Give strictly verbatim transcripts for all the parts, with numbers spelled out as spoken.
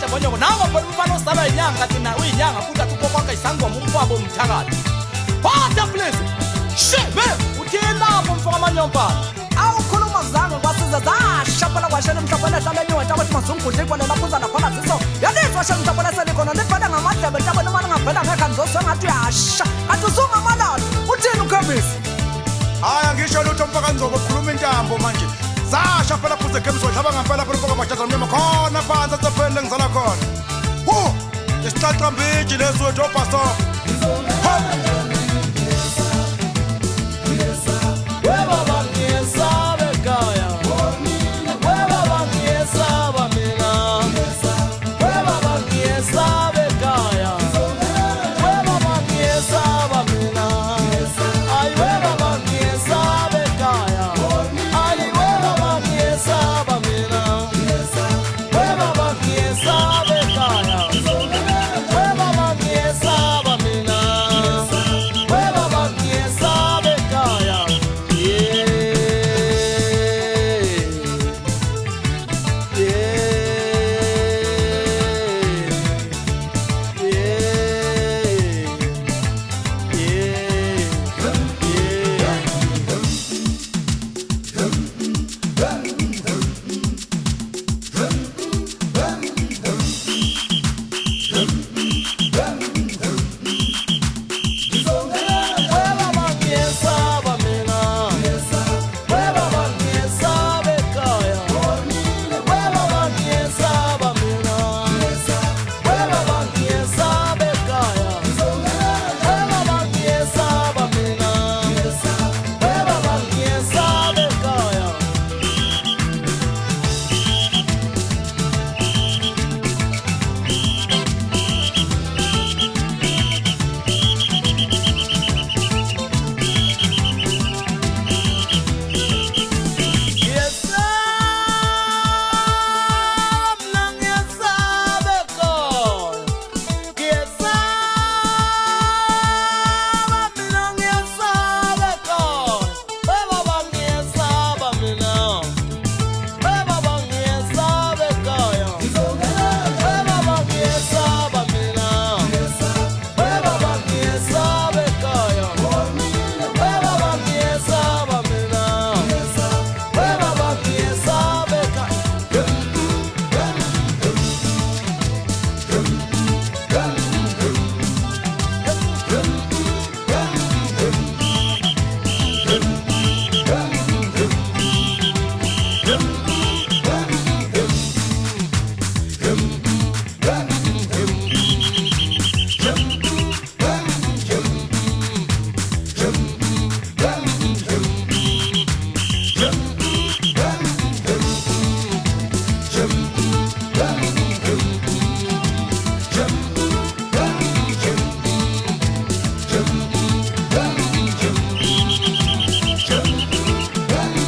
bonyoko nawo phela umfana osala inyanga thina uyinyanga futhi athupho konke isangoma umfabo umthakathi phatha please shebe uthilapho mfaka amanyompa awukhuluma zange kwasiza zashaphala kwashela mhlabona hlala enyiwe nta kwathi masungudle kwana lapho uzana khona ziso yalizwa shela mhlabona selikhona lifana ngamadebe nta bona mali ngavela ngekha nizoswe ngathi uyasha athi usunga amalalo uthini ukhambisi haya ngisho lutho mfaka nzobo ukhuluma intambo manje zasha phela phuze khemisi wadlaba ngampela phela mfaka majaza mnyama khona phansi atsefeni ngizala khona hu isixaxa mbiji leswethu opastor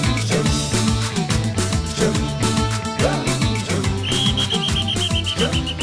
Yeah.